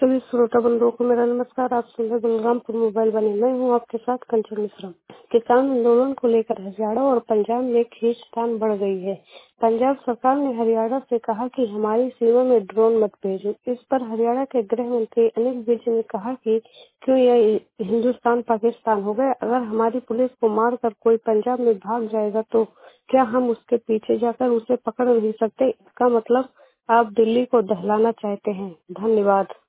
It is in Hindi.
सभी श्रोता बंधुओं को मेरा नमस्कार। आप सुन रहे बलरामपुर मोबाइल बने। मैं हूँ आपके साथ कंचन मिश्रा। किसान आंदोलन को लेकर हरियाणा और पंजाब में खींचतान बढ़ गई है। पंजाब सरकार ने हरियाणा से कहा कि हमारी सीमा में ड्रोन मत भेजो। इस पर हरियाणा के गृह मंत्री अनिल विज ने कहा कि क्यों यह हिंदुस्तान पाकिस्तान हो गया। अगर हमारी पुलिस को मारकर कोई पंजाब में भाग जाएगा तो क्या हम उसके पीछे जाकर उसे पकड़ नहीं सकते? इसका मतलब आप दिल्ली को दहलाना चाहते हैं। धन्यवाद।